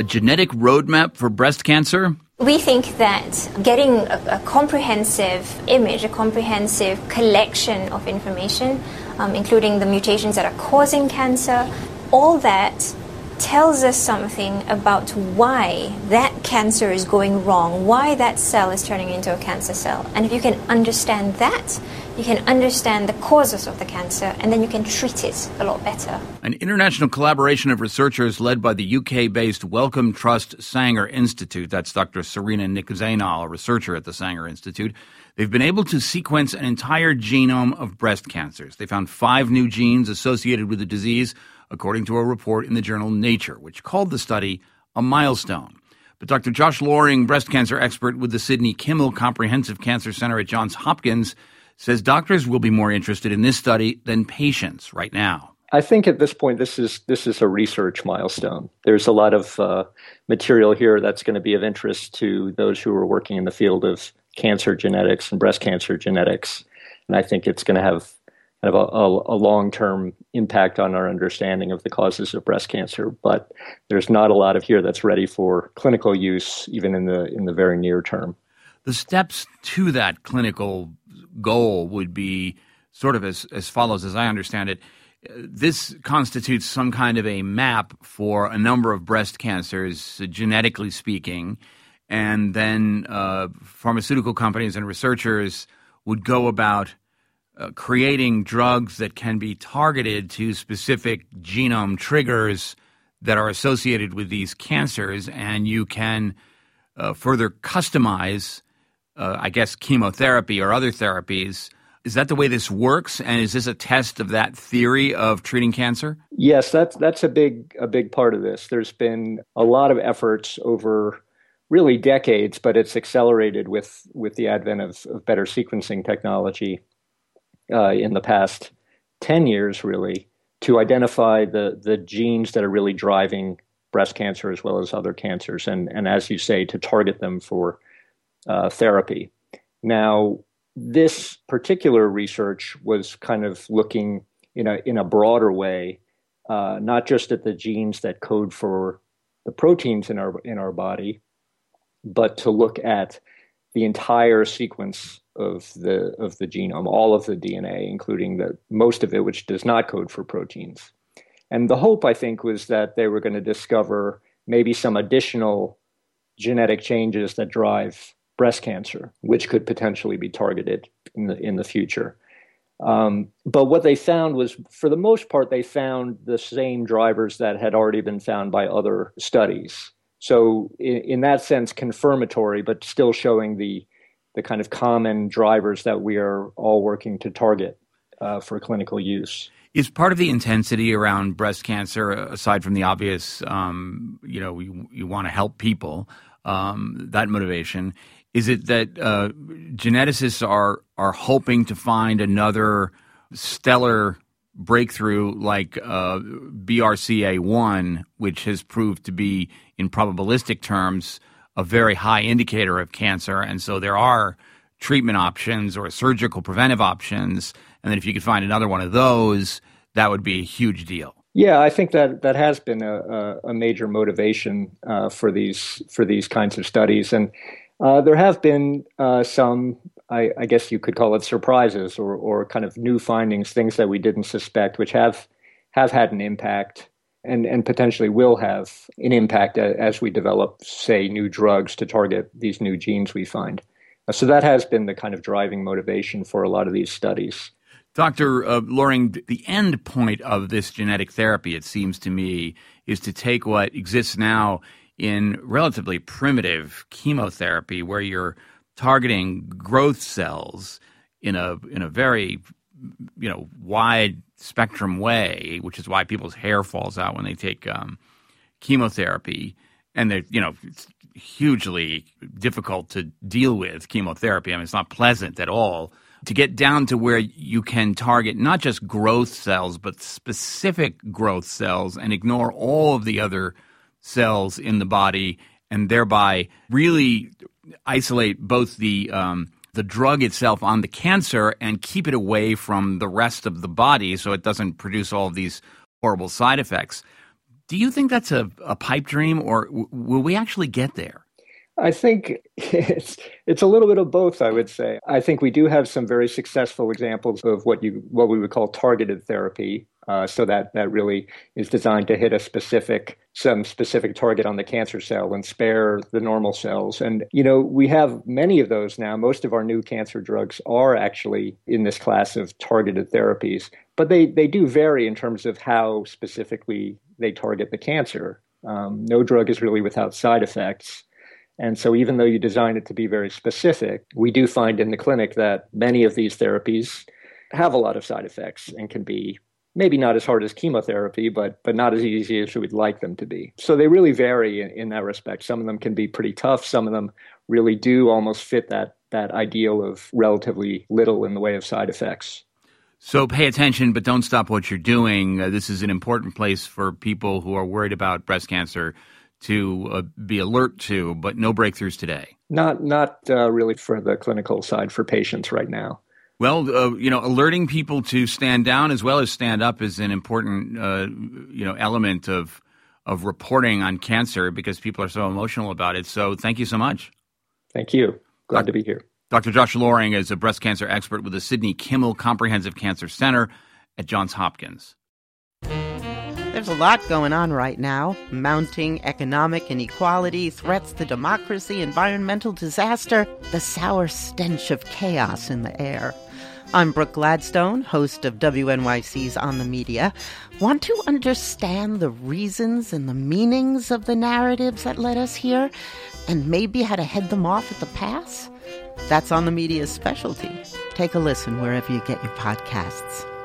genetic roadmap for breast cancer? We think that getting a comprehensive image, a comprehensive collection of information, including the mutations that are causing cancer, all that tells us something about why that cancer is going wrong, why that cell is turning into a cancer cell. And if you can understand that, you can understand the causes of the cancer, and then you can treat it a lot better. An international collaboration of researchers led by the UK-based Wellcome Trust Sanger Institute. That's Dr. Serena Nick-Zainal, a researcher at the Sanger Institute. They've been able to sequence an entire genome of breast cancers. They found 5 new genes associated with the disease, according to a report in the journal Nature, which called the study a milestone. But Dr. Josh Loring, breast cancer expert with the Sidney Kimmel Comprehensive Cancer Center at Johns Hopkins, says doctors will be more interested in this study than patients right now. I think at this point, this is a research milestone. There's a lot of material here that's going to be of interest to those who are working in the field of cancer genetics and breast cancer genetics. And I think it's going to have kind of a long-term impact on our understanding of the causes of breast cancer. But there's not a lot of here that's ready for clinical use, even in the very near term. The steps to that clinical goal would be sort of as follows, as I understand it. This constitutes some kind of a map for a number of breast cancers, genetically speaking, and then pharmaceutical companies and researchers would go about creating drugs that can be targeted to specific genome triggers that are associated with these cancers, and you can further customize, I guess, chemotherapy or other therapies. Is that the way this works? And is this a test of that theory of treating cancer? Yes, that's a big part of this. There's been a lot of efforts over really decades, but it's accelerated with the advent of better sequencing technology in the past 10 years, really, to identify the genes that are really driving breast cancer as well as other cancers, and as you say, to target them for therapy. Now, this particular research was kind of looking in a broader way, not just at the genes that code for the proteins in our body, but to look at the entire sequence of the genome, all of the DNA, including most of it, which does not code for proteins. And the hope, I think, was that they were going to discover maybe some additional genetic changes that drive breast cancer, which could potentially be targeted in the future. But what they found was, for the most part, they found the same drivers that had already been found by other studies. So in that sense, confirmatory, but still showing the kind of common drivers that we are all working to target for clinical use. Is part of the intensity around breast cancer, aside from the obvious, you want to help people, that motivation, is it that geneticists are hoping to find another stellar breakthrough like BRCA1, which has proved to be, in probabilistic terms, a very high indicator of cancer, and so there are treatment options or surgical preventive options, and then if you could find another one of those, that would be a huge deal. Yeah, I think that has been a major motivation for these kinds of studies, and there have been some, I guess you could call it surprises or kind of new findings, things that we didn't suspect, which have had an impact and potentially will have an impact as we develop, say, new drugs to target these new genes we find. So that has been the kind of driving motivation for a lot of these studies. Dr. Loring, the end point of this genetic therapy, it seems to me, is to take what exists now in relatively primitive chemotherapy, where you're targeting growth cells in a very wide spectrum way, which is why people's hair falls out when they take chemotherapy, and it's hugely difficult to deal with chemotherapy. I mean, it's not pleasant at all. To get down to where you can target not just growth cells, but specific growth cells and ignore all of the other cells in the body, and thereby really isolate both the drug itself on the cancer and keep it away from the rest of the body so it doesn't produce all of these horrible side effects. Do you think that's a pipe dream, or will we actually get there? I think it's a little bit of both, I would say. I think we do have some very successful examples of what we would call targeted therapy. So that really is designed to hit some specific target on the cancer cell and spare the normal cells. And, we have many of those now. Most of our new cancer drugs are actually in this class of targeted therapies, but they do vary in terms of how specifically they target the cancer. No drug is really without side effects. And so even though you design it to be very specific, we do find in the clinic that many of these therapies have a lot of side effects and can be maybe not as hard as chemotherapy, but not as easy as we would like them to be. So they really vary in that respect. Some of them can be pretty tough. Some of them really do almost fit that ideal of relatively little in the way of side effects. So pay attention, but don't stop what you're doing. This is an important place for people who are worried about breast cancer to be alert to, but no breakthroughs today. Not really for the clinical side for patients right now. Well, alerting people to stand down as well as stand up is an important, element of reporting on cancer because people are so emotional about it. So thank you so much. Thank you. Glad to be here. Dr. Josh Loring is a breast cancer expert with the Sidney Kimmel Comprehensive Cancer Center at Johns Hopkins. There's a lot going on right now. Mounting economic inequality, threats to democracy, environmental disaster, the sour stench of chaos in the air. I'm Brooke Gladstone, host of WNYC's On the Media. Want to understand the reasons and the meanings of the narratives that led us here, and maybe how to head them off at the pass? That's On the Media's specialty. Take a listen wherever you get your podcasts.